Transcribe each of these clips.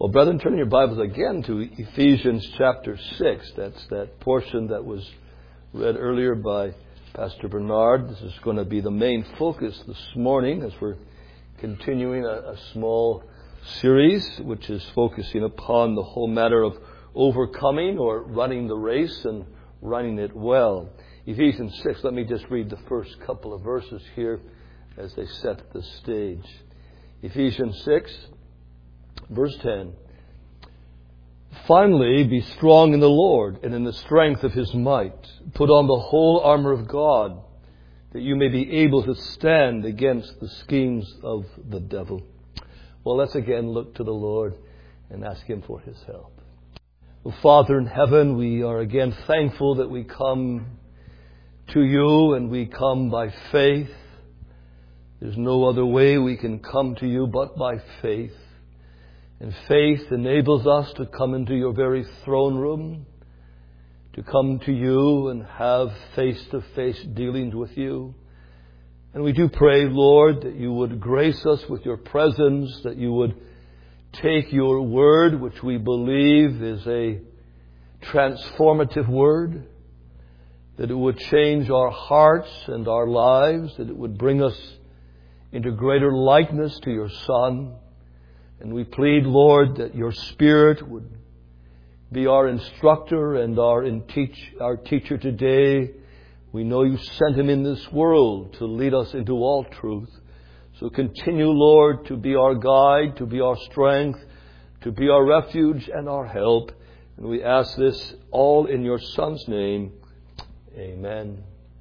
Well, brethren, turn your Bibles again to Ephesians chapter 6. That's that portion that was read earlier by Pastor Bernard. This is going to be the main focus this morning as we're continuing a small series which is focusing upon the whole matter of overcoming or running the race and running it well. Ephesians 6, let me just read the first couple of verses here as they set the stage. Ephesians 6, verse 10. Finally, be strong in the Lord and in the strength of His might. Put on the whole armor of God, that you may be able to stand against the schemes of the devil. Well, let's again look to the Lord and ask Him for His help. Well, Father in heaven, we are again thankful that we come to You and we come by faith. There's no other way we can come to You but by faith. And faith enables us to come into Your very throne room, to come to You and have face-to-face dealings with You. And we do pray, Lord, that You would grace us with Your presence, that You would take Your word, which we believe is a transformative word, that it would change our hearts and our lives, that it would bring us into greater likeness to Your Son. And we plead, Lord, that Your Spirit would be our instructor and our teacher today. We know You sent Him in this world to lead us into all truth. So continue, Lord, to be our guide, to be our strength, to be our refuge and our help. And we ask this all in Your Son's name. Amen.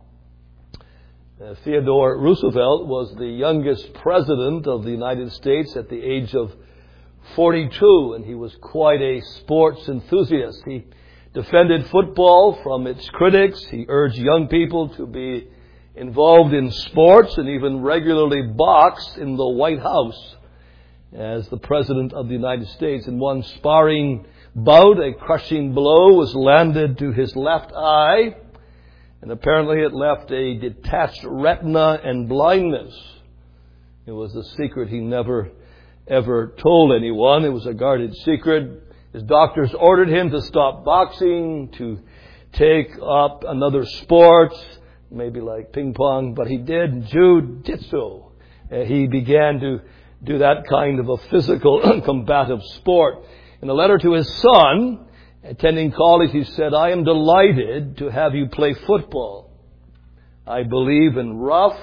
Theodore Roosevelt was the youngest president of the United States at the age of 42, and he was quite a sports enthusiast. He defended football from its critics. He urged young people to be involved in sports and even regularly boxed in the White House as the President of the United States. In one sparring bout, a crushing blow was landed to his left eye, and apparently it left a detached retina and blindness. It was a secret he never ever told anyone. It was a guarded secret. His doctors ordered him to stop boxing, to take up another sport, maybe like ping pong, but he did jiu-jitsu. He began to do that kind of a physical combative sport. In a letter to his son, attending college, he said, "I am delighted to have you play football. I believe in rough,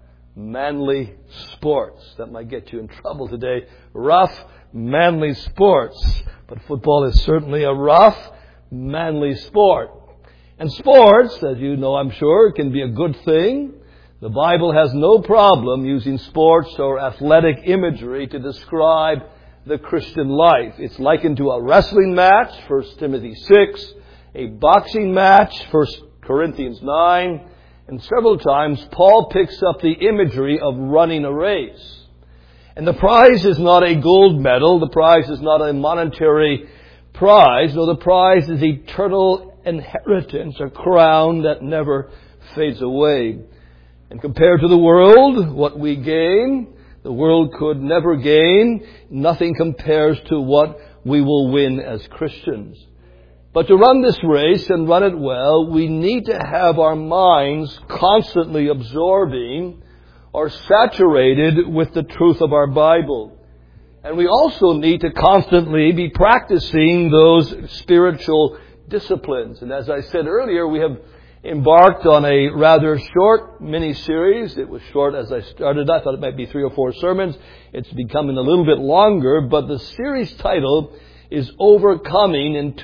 manly sports." That might get you in trouble today. Rough, manly sports. But football is certainly a rough, manly sport. And sports, as you know, I'm sure, can be a good thing. The Bible has no problem using sports or athletic imagery to describe the Christian life. It's likened to a wrestling match, 1 Timothy 6, a boxing match, 1 Corinthians 9, and several times Paul picks up the imagery of running a race. And the prize is not a gold medal. The prize is not a monetary prize. No, the prize is eternal inheritance, a crown that never fades away. And compared to the world, what we gain, the world could never gain. Nothing compares to what we will win as Christians. But to run this race and run it well, we need to have our minds constantly absorbing or saturated with the truth of our Bible. And we also need to constantly be practicing those spiritual disciplines. And as I said earlier, we have embarked on a rather short mini-series. It was short as I started. I thought it might be 3 or 4 sermons. It's becoming a little bit longer, but the series title is Overcoming in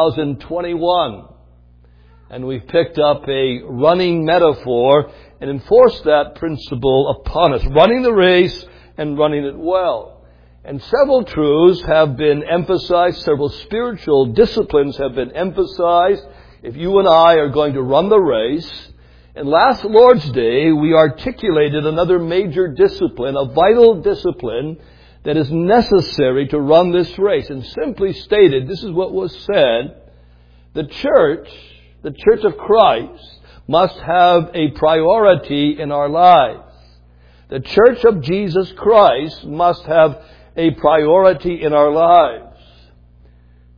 2021. And we've picked up a running metaphor and enforced that principle upon us. Running the race and running it well. And several truths have been emphasized. Several spiritual disciplines have been emphasized if you and I are going to run the race. And last Lord's Day, we articulated another major discipline, a vital discipline that is necessary to run this race. And simply stated, this is what was said: the church of Christ, must have a priority in our lives. The church of Jesus Christ must have a priority in our lives.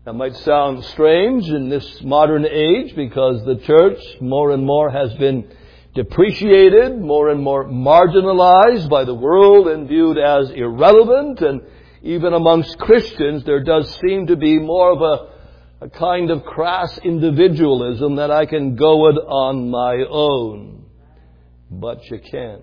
That might sound strange in this modern age because the church more and more has been depreciated, more and more marginalized by the world and viewed as irrelevant. And even amongst Christians, there does seem to be more of a kind of crass individualism that I can go it on my own. But you can't.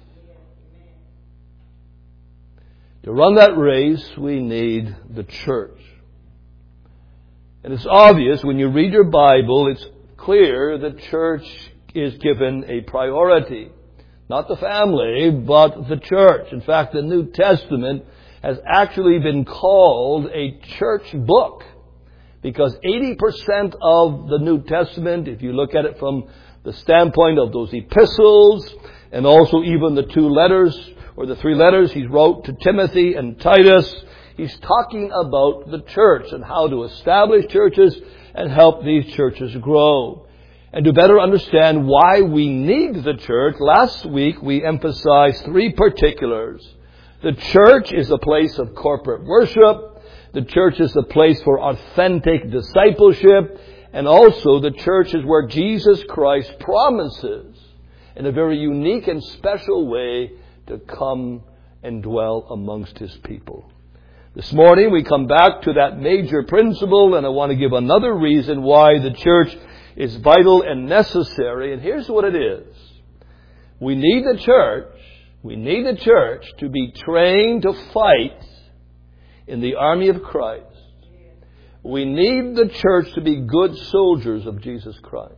To run that race, we need the church. And it's obvious when you read your Bible, it's clear the church is given a priority. Not the family, but the church. In fact, the New Testament has actually been called a church book. Because 80% of the New Testament, if you look at it from the standpoint of those epistles, and also even the 2 letters, or the 3 letters he wrote to Timothy and Titus, he's talking about the church and how to establish churches and help these churches grow. And to better understand why we need the church, last week we emphasized 3 particulars. The church is a place of corporate worship. The church is a place for authentic discipleship. And also the church is where Jesus Christ promises in a very unique and special way to come and dwell amongst His people. This morning we come back to that major principle, and I want to give another reason why the church is vital and necessary. And here's what it is. We need the church to be trained to fight in the army of Christ. We need the church to be good soldiers of Jesus Christ.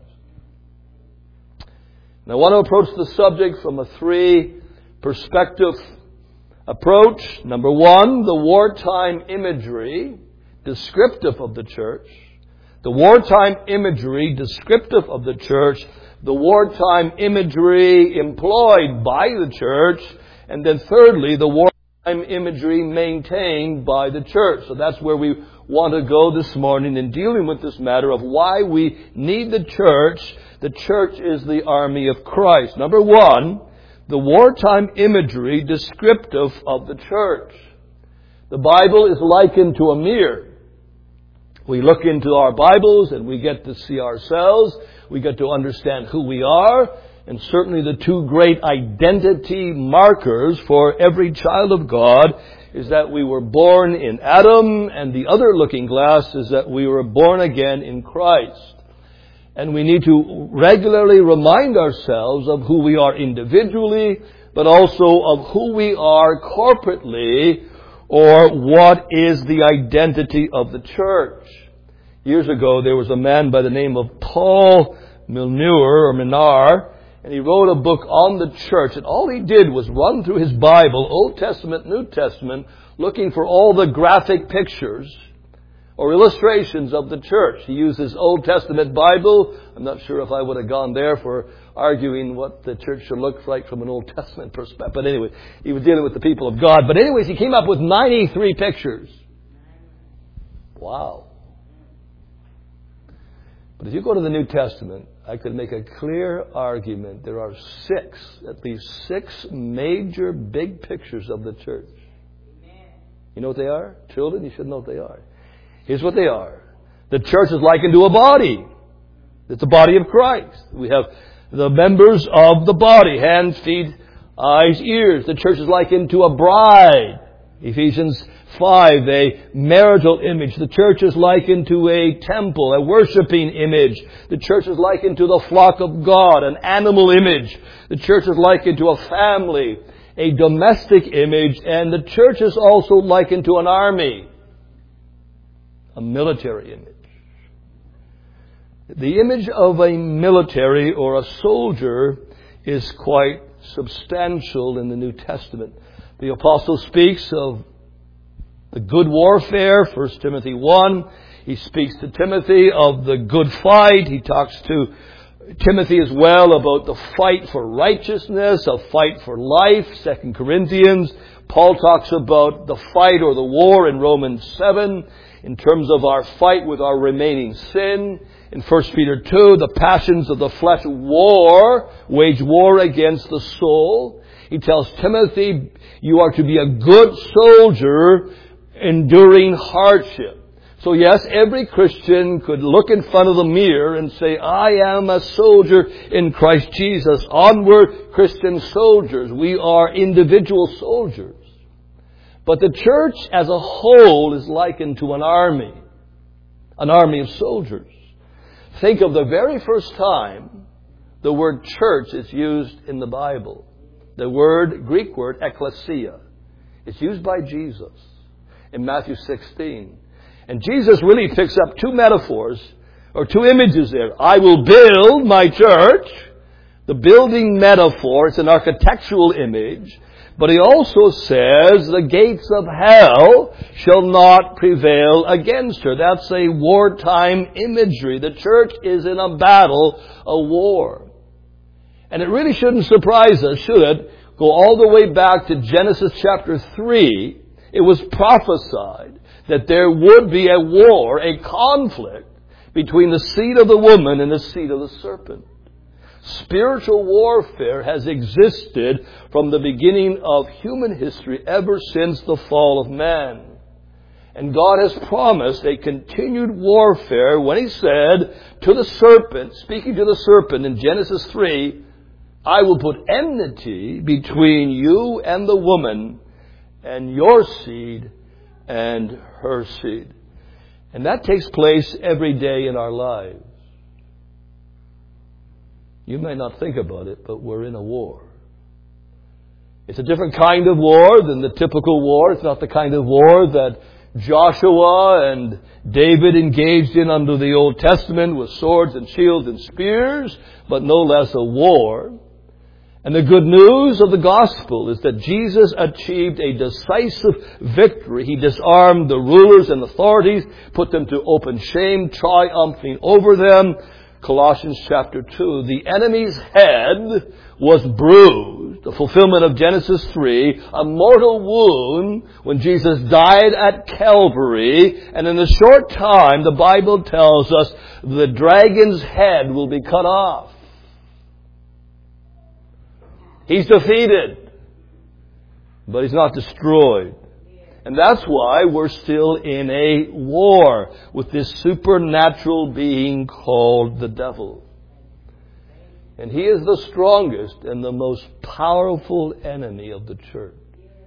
And I want to approach the subject from a 3-perspective approach. Number 1, the wartime imagery descriptive of the church. The wartime imagery descriptive of the church. The wartime imagery employed by the church. And then thirdly, the wartime imagery maintained by the church. So that's where we want to go this morning in dealing with this matter of why we need the church. The church is the army of Christ. Number 1, the wartime imagery descriptive of the church. The Bible is likened to a mirror. We look into our Bibles and we get to see ourselves. We get to understand who we are. And certainly the 2 great identity markers for every child of God is that we were born in Adam, and the other looking glass is that we were born again in Christ. And we need to regularly remind ourselves of who we are individually, but also of who we are corporately, or what is the identity of the church. Years ago, there was a man by the name of Paul Milner, and he wrote a book on the church. And all he did was run through his Bible, Old Testament, New Testament, looking for all the graphic pictures or illustrations of the church. He used his Old Testament Bible. I'm not sure if I would have gone there for arguing what the church should look like from an Old Testament perspective. But anyway, he was dealing with the people of God. But anyways, he came up with 93 pictures. Wow. But if you go to the New Testament, I could make a clear argument. There are at least six major big pictures of the church. You know what they are? Children, you should know what they are. Here's what they are. The church is likened to a body. It's the body of Christ. We have the members of the body, hands, feet, eyes, ears. The church is likened to a bride. Ephesians 5, a marital image. The church is likened to a temple, a worshiping image. The church is likened to the flock of God, an animal image. The church is likened to a family, a domestic image. And the church is also likened to an army, a military image. The image of a military or a soldier is quite substantial in the New Testament. The apostle speaks of the good warfare, 1 Timothy 1. He speaks to Timothy of the good fight. He talks to Timothy as well about the fight for righteousness, a fight for life, 2 Corinthians. Paul talks about the fight or the war in Romans 7 in terms of our fight with our remaining sin. In 1 Peter 2, the passions of the flesh wage war against the soul. He tells Timothy, you are to be a good soldier enduring hardship. So yes, every Christian could look in front of the mirror and say, I am a soldier in Christ Jesus. Onward, Christian soldiers. We are individual soldiers. But the church as a whole is likened to an army of soldiers. Think of the very first time the word church is used in the Bible. The Greek word, ekklesia. It's used by Jesus in Matthew 16. And Jesus really picks up two metaphors, or two images there. I will build my church. The building metaphor, it's an architectural image. But he also says, the gates of hell shall not prevail against her. That's a wartime imagery. The church is in a battle, a war. And it really shouldn't surprise us, should it? Go all the way back to Genesis chapter 3. It was prophesied that there would be a war, a conflict between the seed of the woman and the seed of the serpent. Spiritual warfare has existed from the beginning of human history ever since the fall of man. And God has promised a continued warfare when He said to the serpent, speaking to the serpent in Genesis 3, I will put enmity between you and the woman, and your seed and her seed. And that takes place every day in our lives. You may not think about it, but we're in a war. It's a different kind of war than the typical war. It's not the kind of war that Joshua and David engaged in under the Old Testament with swords and shields and spears, but no less a war. And the good news of the gospel is that Jesus achieved a decisive victory. He disarmed the rulers and authorities, put them to open shame, triumphing over them. Colossians chapter 2, the enemy's head was bruised, the fulfillment of Genesis 3, a mortal wound when Jesus died at Calvary, and in a short time, the Bible tells us, the dragon's head will be cut off. He's defeated, but he's not destroyed. And that's why we're still in a war with this supernatural being called the devil. And he is the strongest and the most powerful enemy of the church.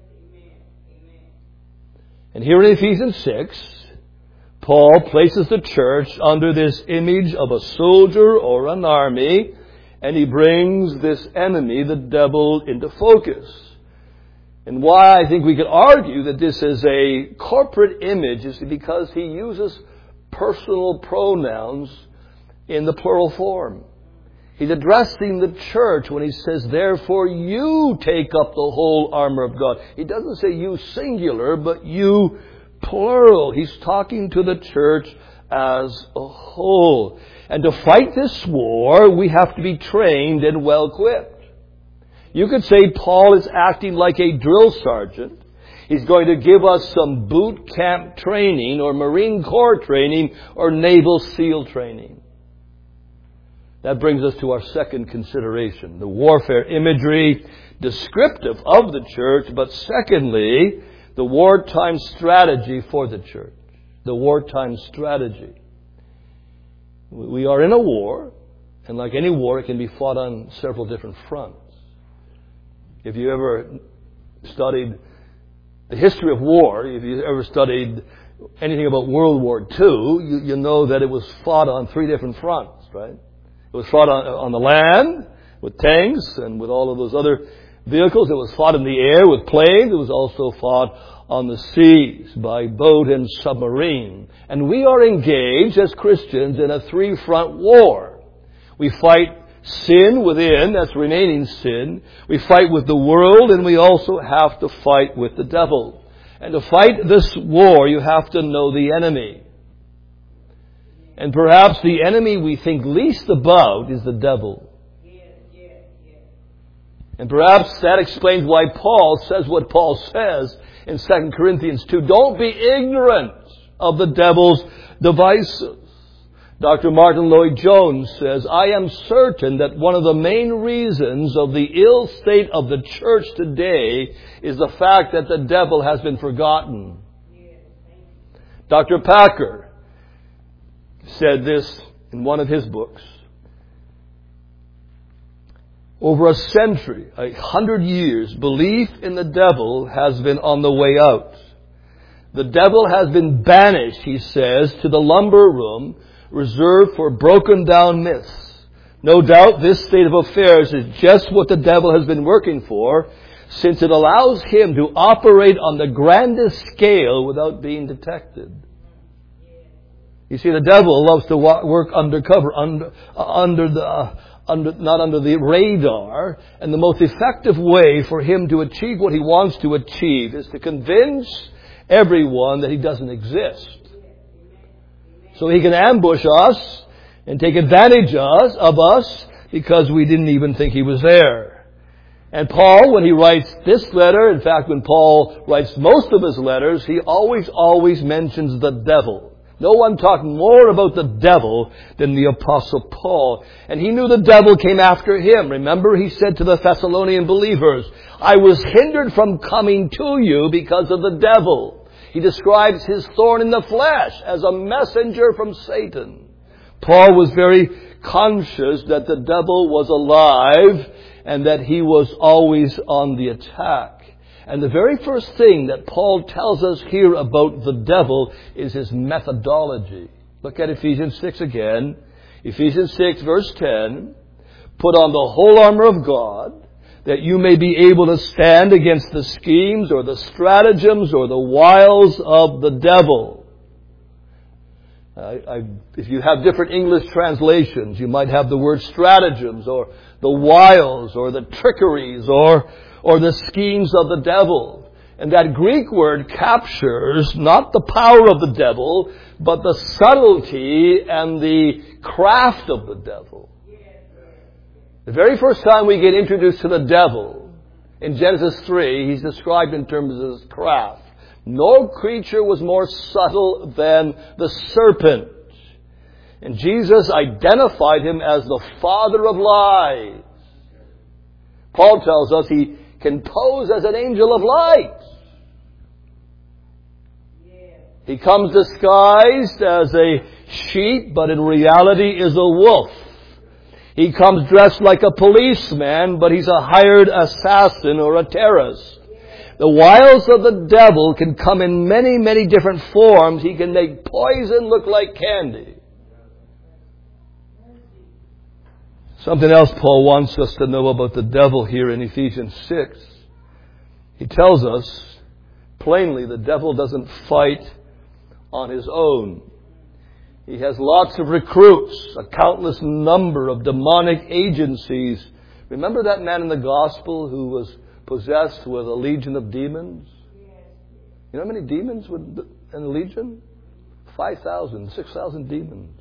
And here in Ephesians 6, Paul places the church under this image of a soldier or an army, and he brings this enemy, the devil, into focus. And why I think we could argue that this is a corporate image is because he uses personal pronouns in the plural form. He's addressing the church when he says, therefore you take up the whole armor of God. He doesn't say you singular, but you plural. He's talking to the church as a whole. And to fight this war, we have to be trained and well equipped. You could say Paul is acting like a drill sergeant. He's going to give us some boot camp training or Marine Corps training or Naval SEAL training. That brings us to our second consideration, the warfare imagery descriptive of the church, but secondly, the wartime strategy for the church. The wartime strategy. We are in a war, and like any war, it can be fought on several different fronts. If you ever studied the history of war, if you ever studied anything about World War II, you know that it was fought on three different fronts, right? It was fought on the land with tanks and with all of those other vehicles. It was fought in the air with planes. It was also fought on the seas by boat and submarine. And we are engaged as Christians in a three-front war. We fight sin within, that's remaining sin. We fight with the world, and we also have to fight with the devil. And to fight this war, you have to know the enemy. And perhaps the enemy we think least about is the devil. And perhaps that explains why Paul says what Paul says in 2 Corinthians 2. Don't be ignorant of the devil's devices. Dr. Martin Lloyd-Jones says, I am certain that one of the main reasons of the ill state of the church today is the fact that the devil has been forgotten. Dr. Packer said this in one of his books. Over a century, 100 years, belief in the devil has been on the way out. The devil has been banished, he says, to the lumber room reserved for broken down myths. No doubt this state of affairs is just what the devil has been working for, since it allows him to operate on the grandest scale without being detected. You see, the devil loves to work undercover, not under the radar, and the most effective way for him to achieve what he wants to achieve is to convince everyone that he doesn't exist. So he can ambush us and take advantage of us because we didn't even think he was there. And Paul, when he writes this letter, in fact, when Paul writes most of his letters, he always mentions the devil. No one talked more about the devil than the Apostle Paul. And he knew the devil came after him. Remember, he said to the Thessalonian believers, I was hindered from coming to you because of the devil. He describes his thorn in the flesh as a messenger from Satan. Paul was very conscious that the devil was alive and that he was always on the attack. And the very first thing that Paul tells us here about the devil is his methodology. Look at Ephesians 6 again. Ephesians 6 verse 10. Put on the whole armor of God, that you may be able to stand against the schemes or the stratagems or the wiles of the devil. If you have different English translations, you might have the word stratagems or the wiles or the trickeries or the schemes of the devil. And that Greek word captures not the power of the devil, but the subtlety and the craft of the devil. The very first time we get introduced to the devil, in Genesis 3, he's described in terms of his craft. No creature was more subtle than the serpent. And Jesus identified him as the father of lies. Paul tells us he can pose as an angel of light. He comes disguised as a sheep, but in reality is a wolf. He comes dressed like a policeman, but he's a hired assassin or a terrorist. The wiles of the devil can come in many, many different forms. He can make poison look like candy. Something else Paul wants us to know about the devil here in Ephesians 6. He tells us plainly the devil doesn't fight on his own. He has lots of recruits, a countless number of demonic agencies. Remember that man in the gospel who was possessed with a legion of demons? You know how many demons were in the legion? 5,000, 6,000 demons.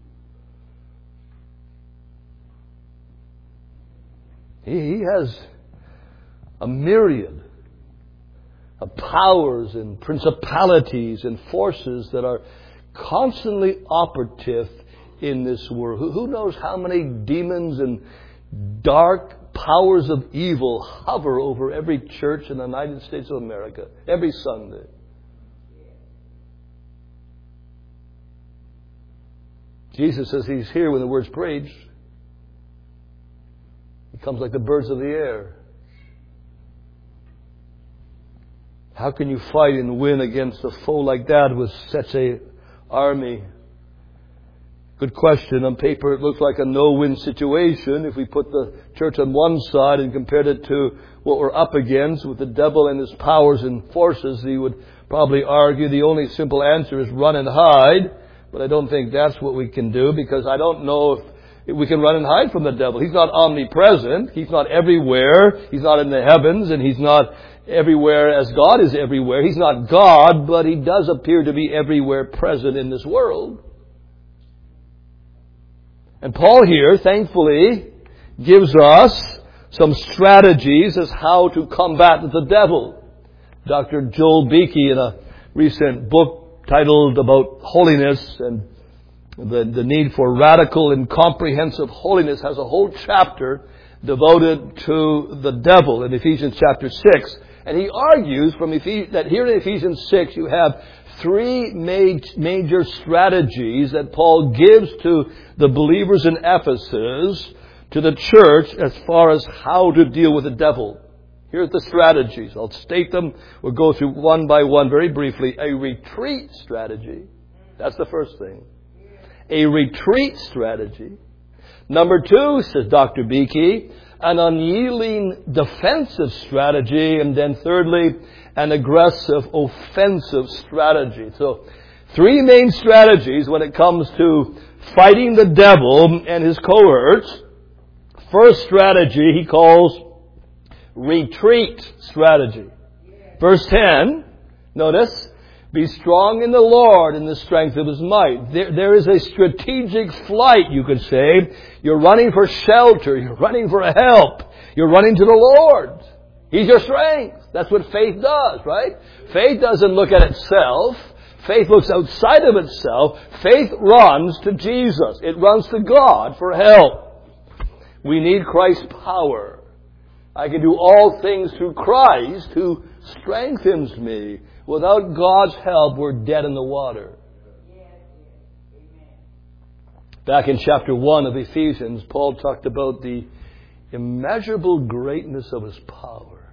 He has a myriad of powers and principalities and forces that are constantly operative in this world. Who knows how many demons and dark powers of evil hover over every church in the United States of America every Sunday. Jesus says he's here when the word's preached. He comes like the birds of the air. How can you fight and win against a foe like that with such a army? Good question. On paper it looks like a no-win situation. If we put the church on one side and compared it to what we're up against with the devil and his powers and forces, he would probably argue the only simple answer is run and hide. But I don't think that's what we can do, because I don't know if we can run and hide from the devil. He's not omnipresent. He's not everywhere. He's not in the heavens, and he's not everywhere as God is everywhere. He's not God, but he does appear to be everywhere present in this world. And Paul here, thankfully, gives us some strategies as how to combat the devil. Dr. Joel Beakey, in a recent book titled about holiness and the need for radical and comprehensive holiness, has a whole chapter devoted to the devil in Ephesians chapter 6. And he argues that here in Ephesians 6 you have three major strategies that Paul gives to the believers in Ephesus, to the church, as far as how to deal with the devil. Here's the strategies. I'll state them. We'll go through one by one very briefly. A retreat strategy. That's the first thing. A retreat strategy. Number 2, says Dr. Beeke, an unyielding defensive strategy. And then thirdly, an aggressive offensive strategy. So 3 main strategies when it comes to fighting the devil and his cohorts. First strategy he calls retreat strategy. Verse 10, notice, be strong in the Lord in the strength of His might. There is a strategic flight, you could say. You're running for shelter. You're running for help. You're running to the Lord. He's your strength. That's what faith does, right? Faith doesn't look at itself. Faith looks outside of itself. Faith runs to Jesus. It runs to God for help. We need Christ's power. I can do all things through Christ who strengthens me. Without God's help, we're dead in the water. Back in chapter 1 of Ephesians, Paul talked about the immeasurable greatness of His power.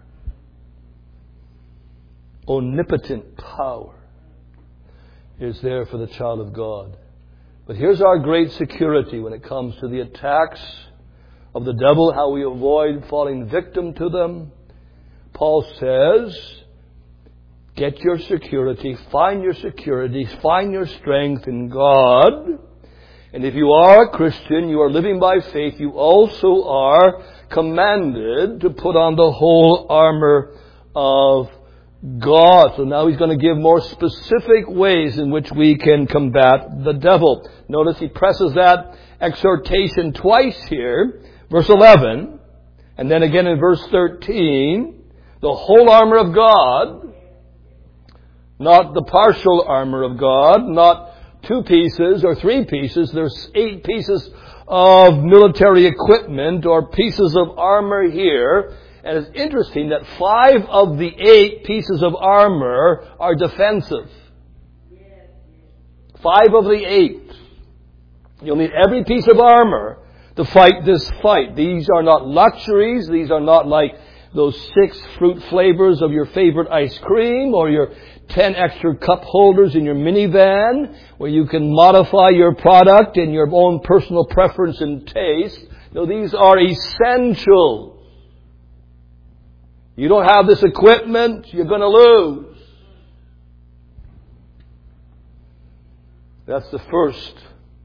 Omnipotent power is there for the child of God. But here's our great security when it comes to the attacks of the devil, how we avoid falling victim to them. Paul says, get your security, find your strength in God. And if you are a Christian, you are living by faith, you also are commanded to put on the whole armor of God. So now he's going to give more specific ways in which we can combat the devil. Notice he presses that exhortation twice here. Verse 11, and then again in verse 13, the whole armor of God, not the partial armor of God, not 2 pieces or 3 pieces. There's 8 pieces of military equipment or pieces of armor here. And it's interesting that 5 of the 8 pieces of armor are defensive. 5 of the 8. You'll need every piece of armor to fight this fight. These are not luxuries. These are not like those 6 fruit flavors of your favorite ice cream or your 10 extra cup holders in your minivan where you can modify your product in your own personal preference and taste. No, these are essentials. You don't have this equipment, you're going to lose. That's the first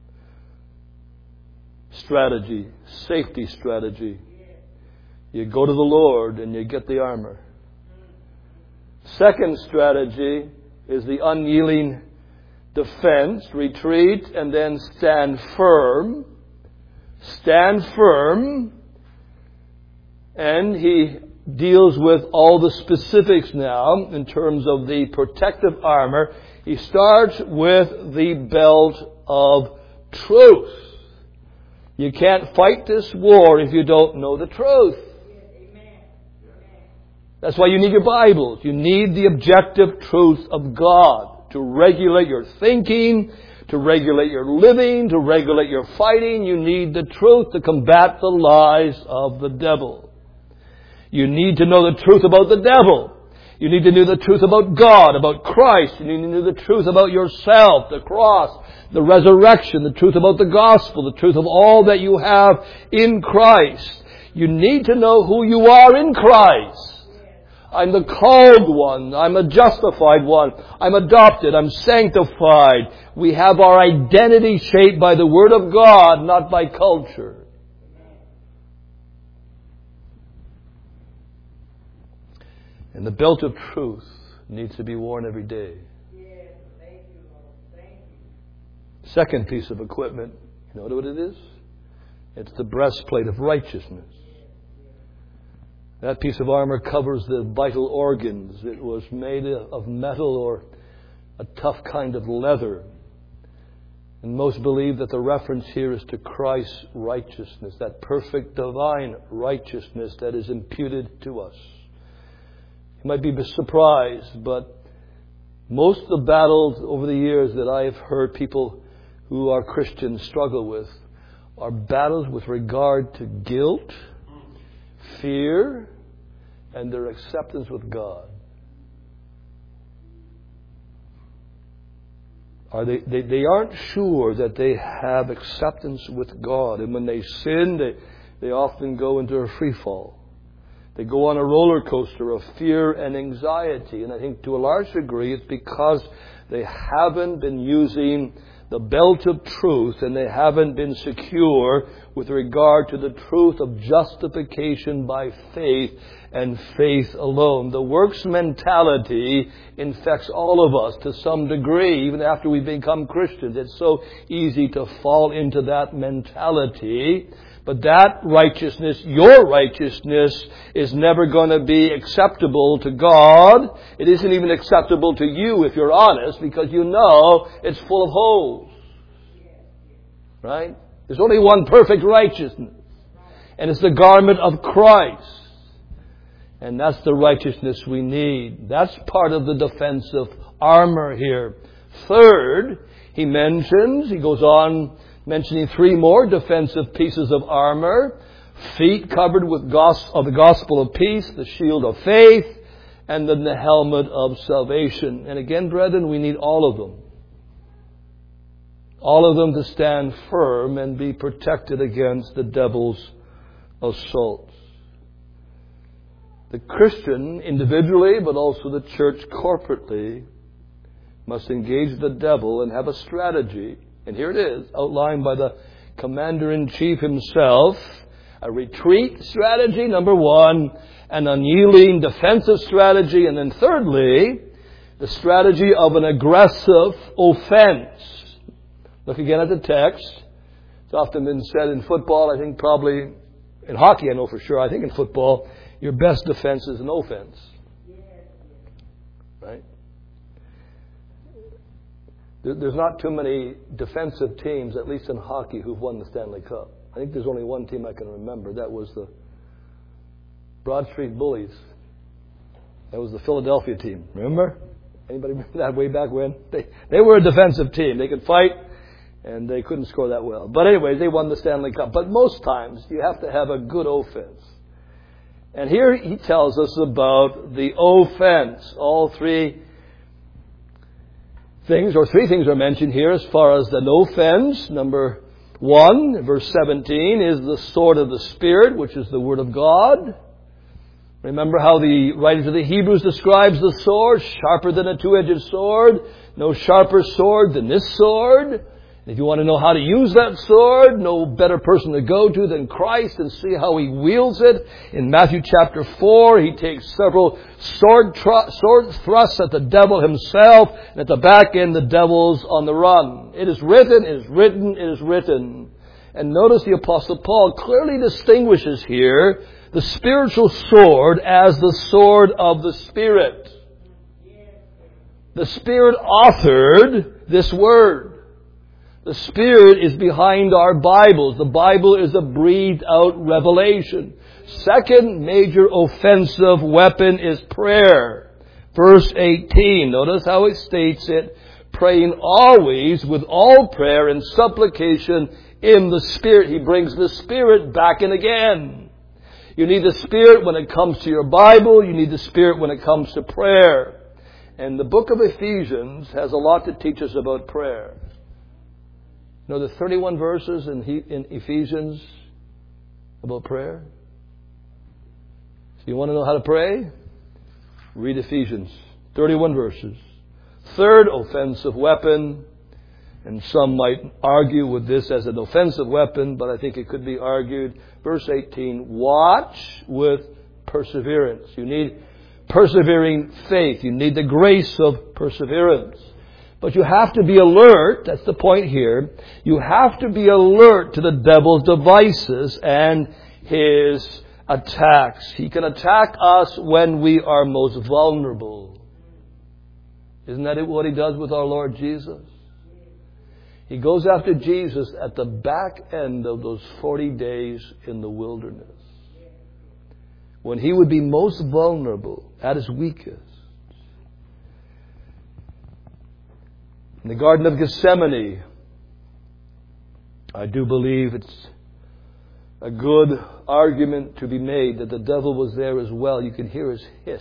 strategy, safety strategy. You go to the Lord and you get the armor. Second strategy is the unyielding defense, retreat, and then stand firm. Stand firm. And he deals with all the specifics now in terms of the protective armor. He starts with the belt of truth. You can't fight this war if you don't know the truth. That's why you need your Bibles. You need the objective truth of God to regulate your thinking, to regulate your living, to regulate your fighting. You need the truth to combat the lies of the devil. You need to know the truth about the devil. You need to know the truth about God, about Christ. You need to know the truth about yourself, the cross, the resurrection, the truth about the gospel, the truth of all that you have in Christ. You need to know who you are in Christ. I'm the called one. I'm a justified one. I'm adopted. I'm sanctified. We have our identity shaped by the Word of God, not by culture. And the belt of truth needs to be worn every day. Second piece of equipment, you know what it is? It's the breastplate of righteousness. That piece of armor covers the vital organs. It was made of metal or a tough kind of leather. And most believe that the reference here is to Christ's righteousness, that perfect divine righteousness that is imputed to us. You might be surprised, but Most of the battles over the years that I have heard people who are Christians struggle with are battles with regard to guilt, fear, and their acceptance with God. They aren't sure that they have acceptance with God. And when they sin, they often go into a free fall. They go on a roller coaster of fear and anxiety. And I think to a large degree it's because they haven't been using the belt of truth and they haven't been secure with regard to the truth of justification by faith and faith alone. The works mentality infects all of us to some degree, even after we become Christians. It's so easy to fall into that mentality. But that righteousness, your righteousness, is never going to be acceptable to God. It isn't even acceptable to you if you're honest, because you know it's full of holes. Right? There's only one perfect righteousness. And it's the garment of Christ. And that's the righteousness we need. That's part of the defensive armor here. Third, he goes on mentioning three more defensive pieces of armor. Feet covered with the gospel of peace, the shield of faith, and then the helmet of salvation. And again, brethren, we need all of them. All of them to stand firm and be protected against the devil's assaults. The Christian individually, but also the church corporately, must engage the devil and have a strategy. And here it is, outlined by the Commander-in-Chief himself. A retreat strategy, number one. An unyielding defensive strategy. And then thirdly, the strategy of an aggressive offense. Look again at the text. It's often been said in football, I think probably in hockey I know for sure. I think in football, your best defense is an offense. Right? There's not too many defensive teams, at least in hockey, who've won the Stanley Cup. I think there's only one team I can remember. That was the Broad Street Bullies. That was the Philadelphia team. Remember? Anybody remember that way back when? They were a defensive team. They could fight, and they couldn't score that well. But anyways, they won the Stanley Cup. But most times, you have to have a good offense. And here he tells us about the offense. All three things are mentioned here as far as the offense. Number 1, verse 17, is the sword of the Spirit, which is the Word of God. Remember how the writer to the Hebrews describes the sword, sharper than a two-edged sword, no sharper sword than this sword. If you want to know how to use that sword, no better person to go to than Christ and see how He wields it. In Matthew chapter 4, He takes several sword thrusts at the devil himself, and at the back end, the devil's on the run. It is written, it is written, it is written. And notice the Apostle Paul clearly distinguishes here the spiritual sword as the sword of the Spirit. The Spirit authored this word. The Spirit is behind our Bibles. The Bible is a breathed out revelation. Second major offensive weapon is prayer. Verse 18. Notice how it states it. Praying always with all prayer and supplication in the Spirit. He brings the Spirit back in again. You need the Spirit when it comes to your Bible. You need the Spirit when it comes to prayer. And the book of Ephesians has a lot to teach us about prayer. You know the 31 verses in Ephesians about prayer? So you want to know how to pray? Read Ephesians. 31 verses. Third offensive weapon, and some might argue with this as an offensive weapon, but I think it could be argued. Verse 18, watch with perseverance. You need persevering faith. You need the grace of perseverance. But you have to be alert, that's the point here. You have to be alert to the devil's devices and his attacks. He can attack us when we are most vulnerable. Isn't that what he does with our Lord Jesus? He goes after Jesus at the back end of those 40 days in the wilderness, when he would be most vulnerable, at his weakest. In the Garden of Gethsemane, I do believe it's a good argument to be made that the devil was there as well. You can hear his hiss.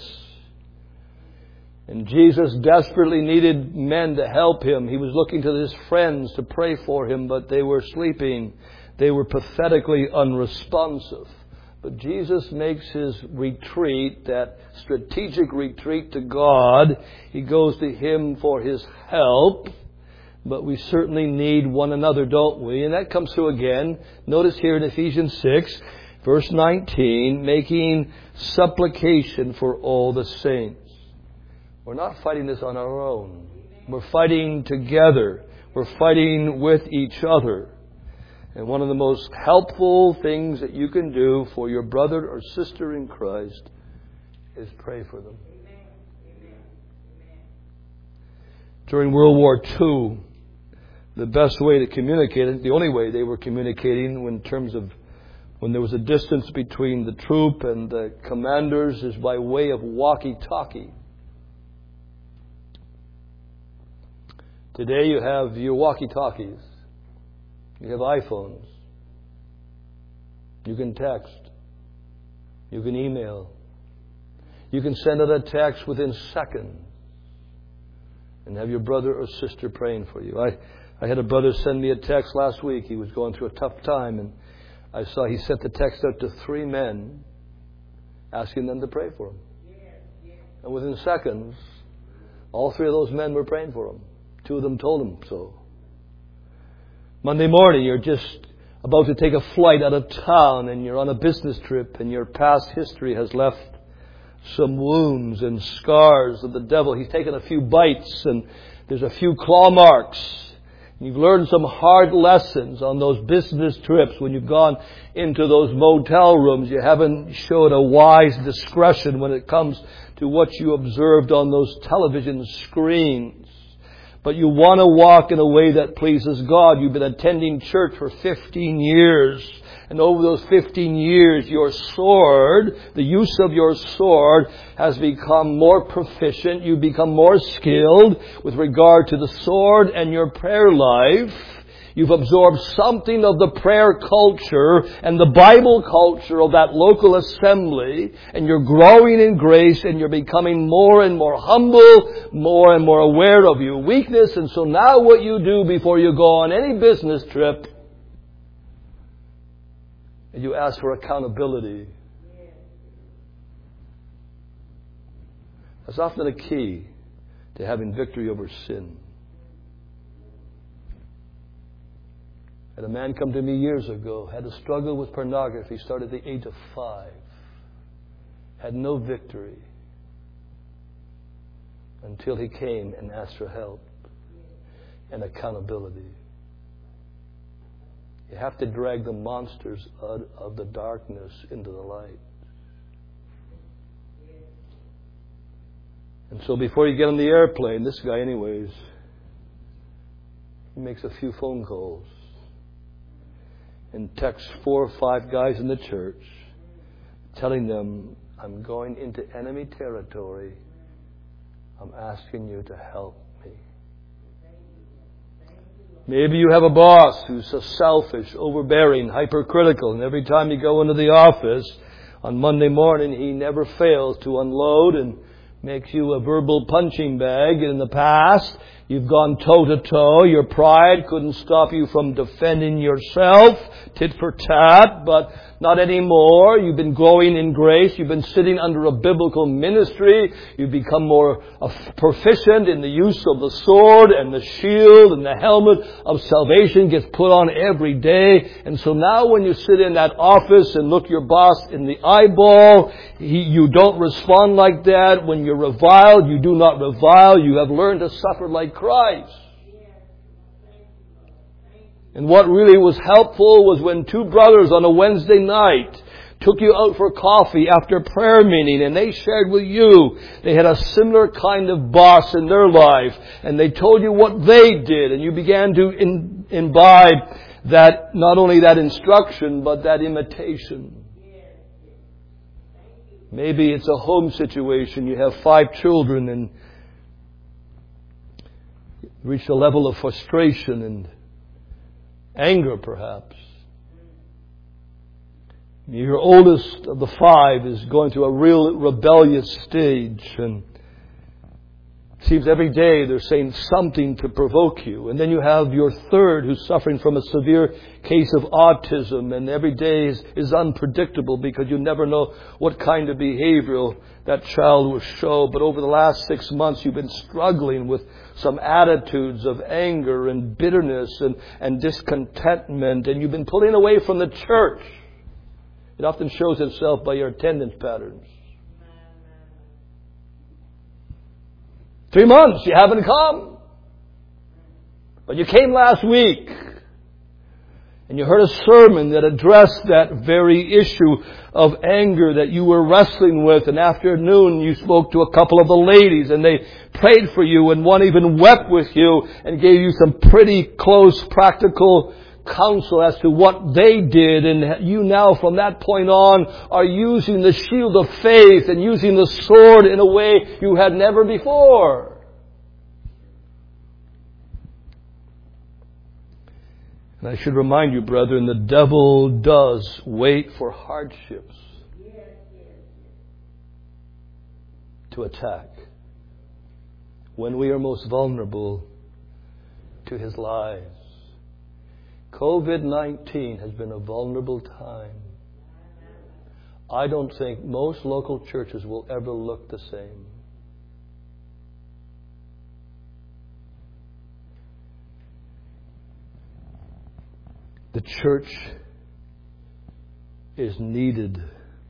And Jesus desperately needed men to help him. He was looking to his friends to pray for him, but they were sleeping. They were pathetically unresponsive. But Jesus makes his retreat, that strategic retreat to God. He goes to Him for His help. But we certainly need one another, don't we? And that comes through again. Notice here in Ephesians 6, verse 19, making supplication for all the saints. We're not fighting this on our own. We're fighting together. We're fighting with each other. And one of the most helpful things that you can do for your brother or sister in Christ is pray for them. During World War II, the best way to communicate, the only way they were communicating in terms of when there was a distance between the troop and the commanders, is by way of walkie-talkie. Today you have your walkie-talkies. You have iPhones. You can text. You can email. You can send out a text within seconds and have your brother or sister praying for you. I had a brother send me a text last week. He was going through a tough time, and I saw he sent the text out to 3 men asking them to pray for him. And within seconds, all 3 of those men were praying for him. 2 of them told him so. Monday morning, you're just about to take a flight out of town and you're on a business trip and your past history has left some wounds and scars of the devil. He's taken a few bites and there's a few claw marks. You've learned some hard lessons on those business trips when you've gone into those motel rooms. You haven't showed a wise discretion when it comes to what you observed on those television screens. But you want to walk in a way that pleases God. You've been attending church for 15 years. And over those 15 years, your sword, the use of your sword, has become more proficient. You've become more skilled with regard to the sword and your prayer life. You've absorbed something of the prayer culture and the Bible culture of that local assembly, and you're growing in grace and you're becoming more and more humble, more and more aware of your weakness. And so now what you do before you go on any business trip, you ask for accountability. That's often a key to having victory over sin. I had a man come to me years ago, had a struggle with pornography, started at the age of 5. Had no victory until he came and asked for help and accountability. You have to drag the monsters out of the darkness into the light. And so before you get on the airplane, this guy anyways, he makes a few phone calls and texts 4 or 5 guys in the church telling them, I'm going into enemy territory. I'm asking you to help me. Maybe you have a boss who's so selfish, overbearing, hypercritical, and every time you go into the office on Monday morning, he never fails to unload and makes you a verbal punching bag. And in the past, you've gone toe-to-toe. Your pride couldn't stop you from defending yourself, tit for tat, but not anymore. You've been growing in grace. You've been sitting under a biblical ministry. You've become more proficient in the use of the sword and the shield, and the helmet of salvation gets put on every day. And so now when you sit in that office and look your boss in the eyeball, you don't respond like that. When you're reviled, you do not revile. You have learned to suffer like Christ. And what really was helpful was when 2 brothers on a Wednesday night took you out for coffee after prayer meeting, and they shared with you they had a similar kind of boss in their life, and they told you what they did, and you began to imbibe that, not only that instruction, but that imitation. Maybe it's a home situation. You have 5 children, and reached a level of frustration and anger, perhaps. Your oldest of the 5 is going through a real rebellious stage, and it seems every day they're saying something to provoke you. And then you have your 3rd who's suffering from a severe case of autism, and every day is unpredictable because you never know what kind of behavior that child will show. But over the last 6 months you've been struggling with some attitudes of anger and bitterness and discontentment, and you've been pulling away from the church. It often shows itself by your attendance patterns. 3 months you haven't come. But you came last week. And you heard a sermon that addressed that very issue of anger that you were wrestling with. And after noon you spoke to a couple of the ladies and they prayed for you, and one even wept with you and gave you some pretty close practical counsel as to what they did. And you now from that point on are using the shield of faith and using the sword in a way you had never before. And I should remind you, brethren, the devil does wait for hardships to attack when we are most vulnerable to his lies. COVID-19 has been a vulnerable time. I don't think most local churches will ever look the same. The church is needed.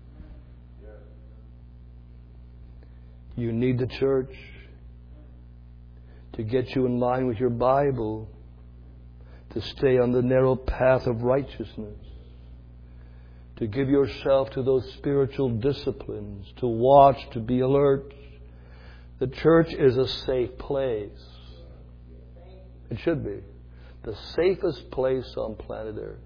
You need the church to get you in line with your Bible, to stay on the narrow path of righteousness, to give yourself to those spiritual disciplines, to watch, to be alert. The church is a safe place. It should be. The safest place on planet Earth.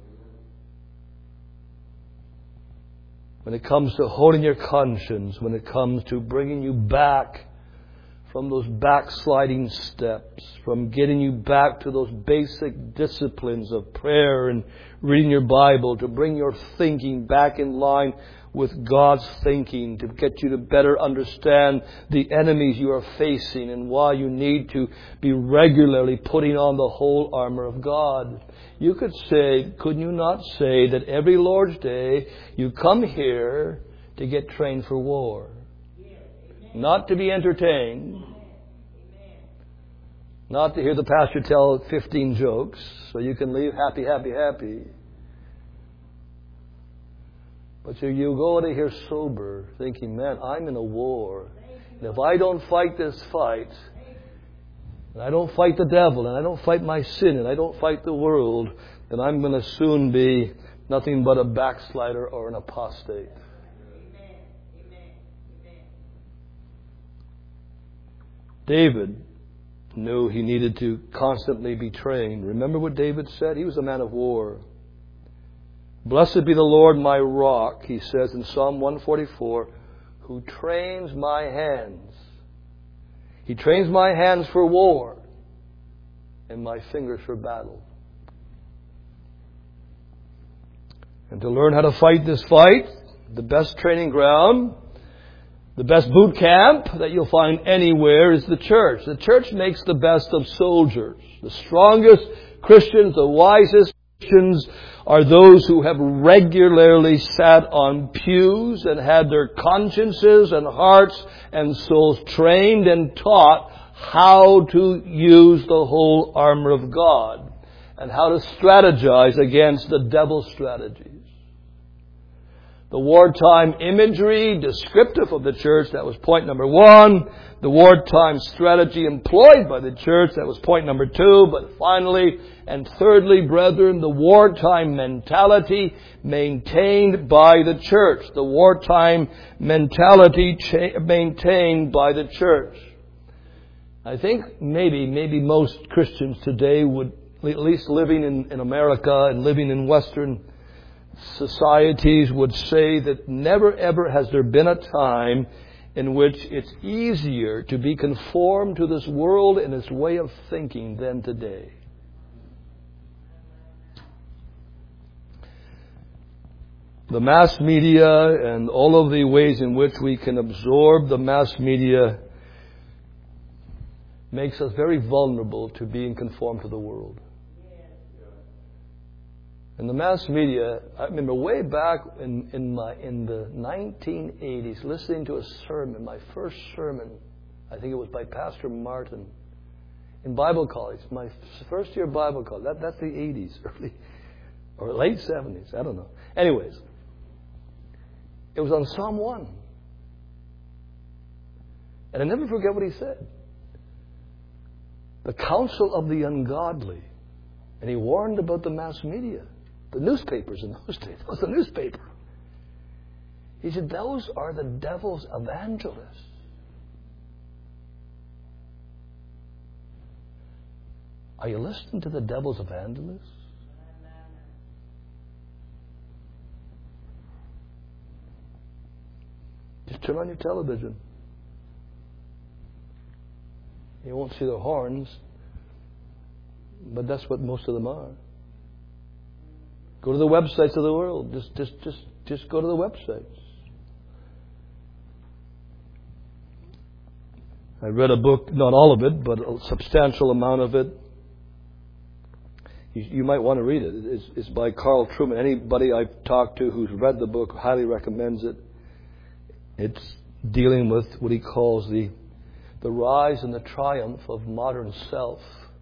When it comes to holding your conscience, when it comes to bringing you back from those backsliding steps, from getting you back to those basic disciplines of prayer and reading your Bible, to bring your thinking back in line with God's thinking, to get you to better understand the enemies you are facing and why you need to be regularly putting on the whole armor of God. You could say, could you not say that every Lord's Day you come here to get trained for war? Not to be entertained. Not to hear the pastor tell 15 jokes so you can leave happy, happy, happy. But so you go out of here sober, thinking, man, I'm in a war. And if I don't fight this fight, and I don't fight the devil, and I don't fight my sin, and I don't fight the world, then I'm going to soon be nothing but a backslider or an apostate. David knew he needed to constantly be trained. Remember what David said? He was a man of war. Blessed be the Lord my rock, he says in Psalm 144, who trains my hands. He trains my hands for war and my fingers for battle. And to learn how to fight this fight, the best training ground, the best boot camp that you'll find anywhere is the church. The church makes the best of soldiers. The strongest Christians, the wisest Christians are those who have regularly sat on pews and had their consciences and hearts and souls trained and taught how to use the whole armor of God and how to strategize against the devil's strategies. The wartime imagery descriptive of the church, that was point number 1. The wartime strategy employed by the church, that was point number 2. But finally and thirdly, brethren, the wartime mentality maintained by the church. The wartime mentality maintained by the church. I think maybe most Christians today would, at least living in America and living in Western societies, would say that never ever has there been a time in which it's easier to be conformed to this world and its way of thinking than today. The mass media and all of the ways in which we can absorb the mass media makes us very vulnerable to being conformed to the world. And the mass media, I remember way back in the 1980s, listening to a sermon, my first sermon, I think it was by Pastor Martin, in Bible college, my first year Bible college. That's the 80s, early or late 70s, I don't know. Anyways, it was on Psalm 1. And I never forget what he said. The counsel of the ungodly. And he warned about the mass media. The newspapers in those days. It was the newspaper. He said, those are the devil's evangelists. Are you listening to the devil's evangelists? Just turn on your television. You won't see their horns, but that's what most of them are. Go to the websites of the world. Just go to the websites. I read a book, not all of it, but a substantial amount of it. You might want to read it. It's by Carl Trueman. Anybody I've talked to who's read the book highly recommends it. It's dealing with what he calls the rise and the triumph of modern self.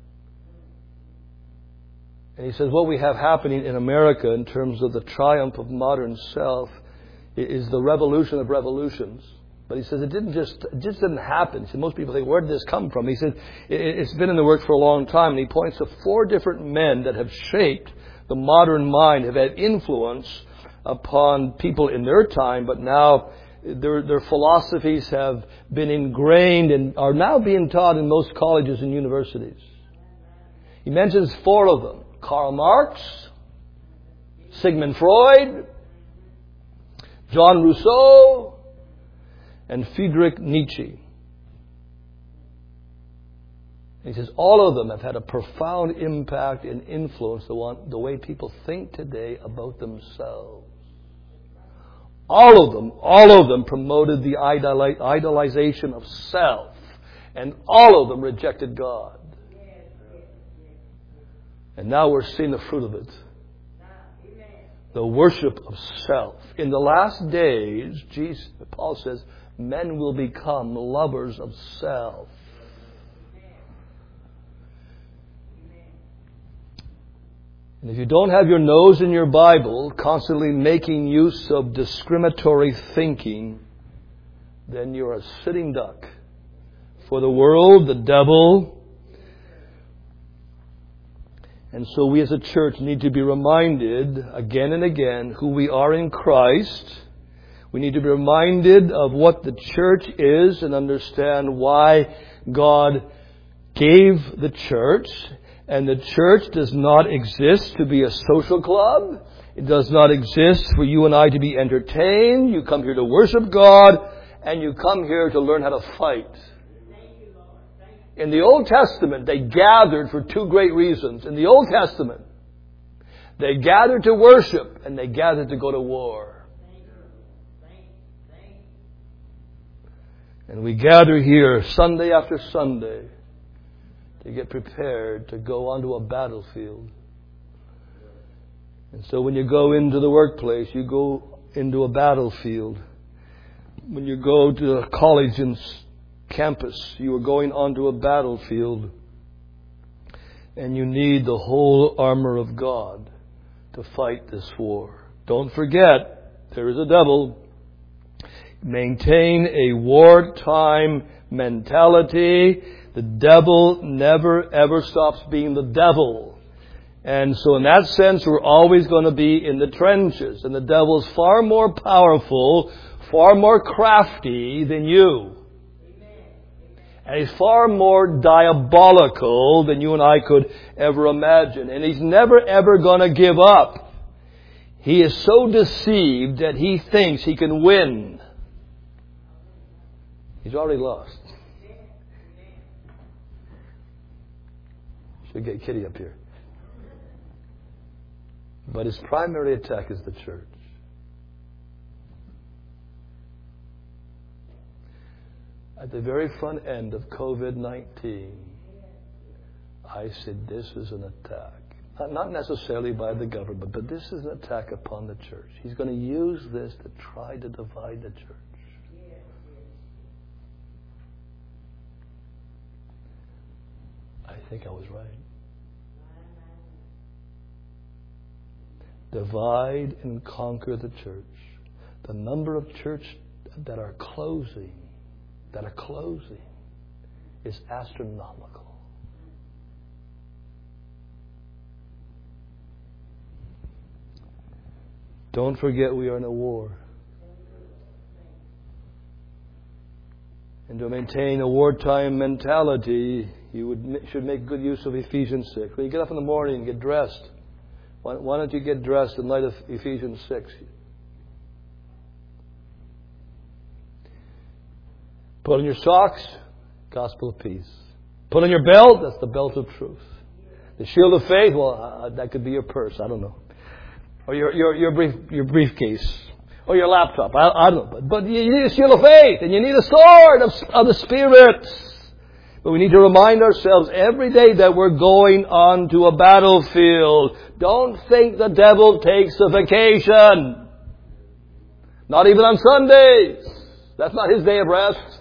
And he says what we have happening in America in terms of the triumph of modern self is the revolution of revolutions. But he says it just didn't happen. He said, most people think, where did this come from? He said it's been in the works for a long time. And he points to 4 different men that have shaped the modern mind, have had influence upon people in their time, but now their philosophies have been ingrained and are now being taught in most colleges and universities. He mentions 4 of them. Karl Marx, Sigmund Freud, John Rousseau, and Friedrich Nietzsche. He says all of them have had a profound impact and influence the way people think today about themselves. All of them promoted the idolization of self, and all of them rejected God. And now we're seeing the fruit of it. The worship of self. In the last days, Paul says, men will become lovers of self. And if you don't have your nose in your Bible, constantly making use of discriminatory thinking, then you're a sitting duck for the world, the devil. And so we as a church need to be reminded again and again who we are in Christ. We need to be reminded of what the church is and understand why God gave the church. And the church does not exist to be a social club. It does not exist for you and I to be entertained. You come here to worship God, and you come here to learn how to fight. In the Old Testament, they gathered for 2 great reasons. In the Old Testament, they gathered to worship, and they gathered to go to war. And we gather here Sunday after Sunday to get prepared to go onto a battlefield. And so when you go into the workplace, you go into a battlefield. When you go to a college and campus, you are going onto a battlefield. And you need the whole armor of God to fight this war. Don't forget, there is a devil. Maintain a wartime mentality. The devil never ever stops being the devil. And so in that sense, we're always going to be in the trenches. And the devil is far more powerful, far more crafty than you. And he's far more diabolical than you and I could ever imagine. And he's never ever going to give up. He is so deceived that he thinks he can win. He's already lost. Should get Kitty up here. But his primary attack is the church. At the very front end of COVID-19, I said this is an attack. Not necessarily by the government, but this is an attack upon the church. He's going to use this to try to divide the church. I think I was right. Divide and conquer the church. The number of churches that are closing is astronomical. Don't forget we are in a war. And to maintain a wartime mentality, you should make good use of Ephesians 6. When you get up in the morning and get dressed, why don't you get dressed in light of Ephesians 6? Put on your socks, gospel of peace. Put on your belt, that's the belt of truth. The shield of faith, well, that could be your purse, I don't know. Or your briefcase. Or your laptop, I don't know. But you need a shield of faith, and you need a sword of the Spirit. But we need to remind ourselves every day that we're going on to a battlefield. Don't think the devil takes a vacation. Not even on Sundays. That's not his day of rest.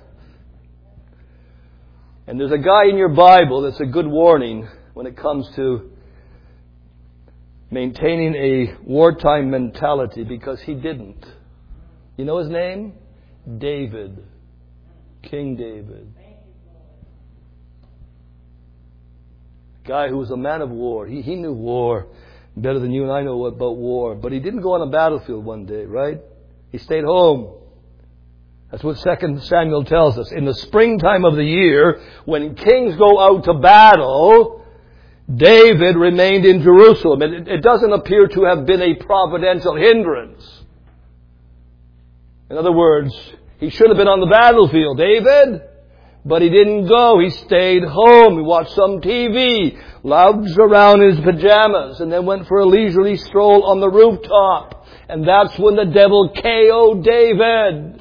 And there's a guy in your Bible that's a good warning when it comes to maintaining a wartime mentality, because he didn't. You know his name? David. King David. A guy who was a man of war. He knew war better than you and I know about war. But he didn't go on a battlefield one day, right? He stayed home. That's what 2 Samuel tells us. In the springtime of the year, when kings go out to battle, David remained in Jerusalem. It doesn't appear to have been a providential hindrance. In other words, he should have been on the battlefield, David, but he didn't go. He stayed home. He watched some TV, lounged around in his pajamas, and then went for a leisurely stroll on the rooftop. And that's when the devil KO'd David.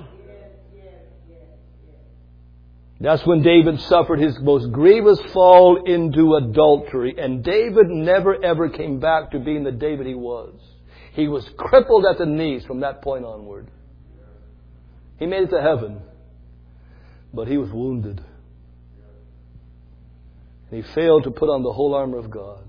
That's when David suffered his most grievous fall into adultery. And David never ever came back to being the David he was. He was crippled at the knees from that point onward. He made it to heaven, but he was wounded. And he failed to put on the whole armor of God.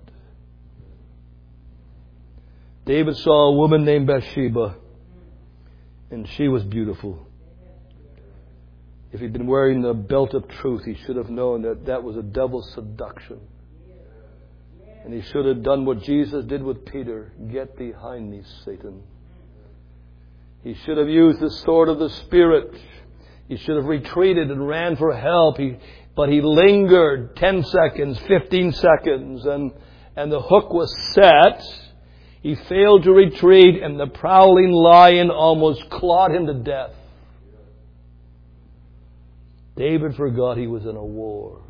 David saw a woman named Bathsheba, and she was beautiful. If he'd been wearing the belt of truth, he should have known that that was a devil's seduction. And he should have done what Jesus did with Peter. Get behind me, Satan. He should have used the sword of the Spirit. He should have retreated and ran for help. But he lingered 10 seconds, 15 seconds, and the hook was set. He failed to retreat, and the prowling lion almost clawed him to death. David forgot he was in a war.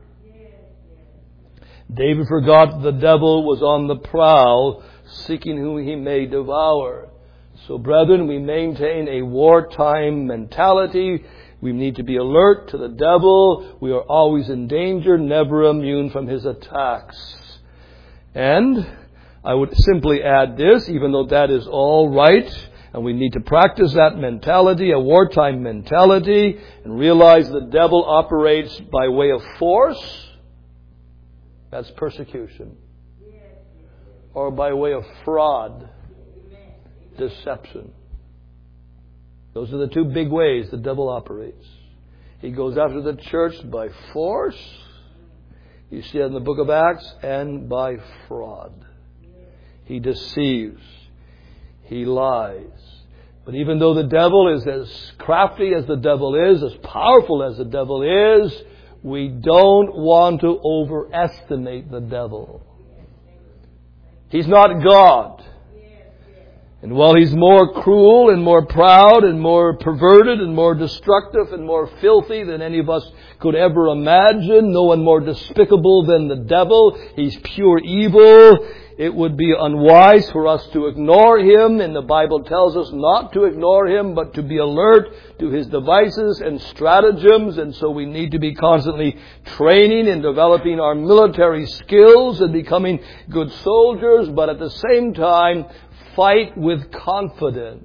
David forgot the devil was on the prowl, seeking whom he may devour. So, brethren, we maintain a wartime mentality. We need to be alert to the devil. We are always in danger, never immune from his attacks. And I would simply add this, even though that is all right, and we need to practice that mentality, a wartime mentality, and realize the devil operates by way of force. That's persecution. Or by way of fraud, deception. Those are the two big ways the devil operates. He goes after the church by force. You see it in the book of Acts, and by fraud. He deceives. He lies. But even though the devil is as crafty as the devil is, as powerful as the devil is, we don't want to overestimate the devil. He's not God. And while he's more cruel and more proud and more perverted and more destructive and more filthy than any of us could ever imagine, no one more despicable than the devil, he's pure evil, it would be unwise for us to ignore him. And the Bible tells us not to ignore him, but to be alert to his devices and stratagems. And so we need to be constantly training and developing our military skills and becoming good soldiers, but at the same time, fight with confidence.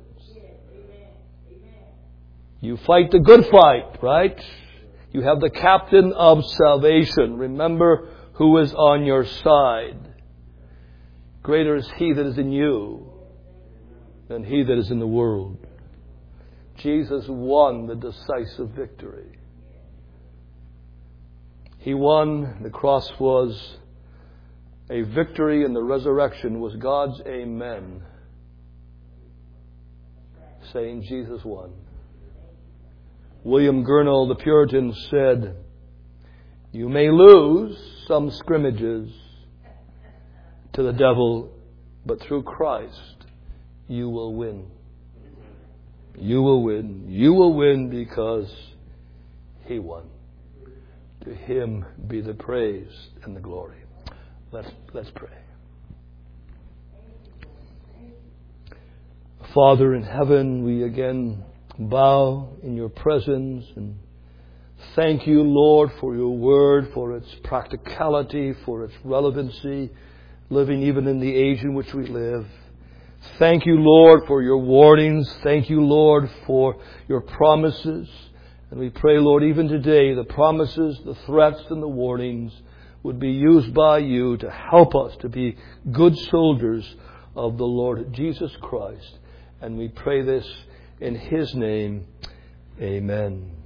You fight the good fight, right? You have the captain of salvation. Remember who is on your side. Greater is he that is in you than he that is in the world. Jesus won the decisive victory. He won. The cross was a victory, and the resurrection was God's amen, saying Jesus won. William Gurnall, the Puritan, said, "You may lose some scrimmages to the devil, but through Christ you will win. You will win. You will win because he won. To him be the praise and the glory." Let's pray. Father in heaven, we again bow in your presence and thank you, Lord, for your word, for its practicality, for its relevancy, living even in the age in which we live. Thank you, Lord, for your warnings. Thank you, Lord, for your promises. And we pray, Lord, even today, the promises, the threats, and the warnings would be used by you to help us to be good soldiers of the Lord Jesus Christ. And we pray this in his name. Amen.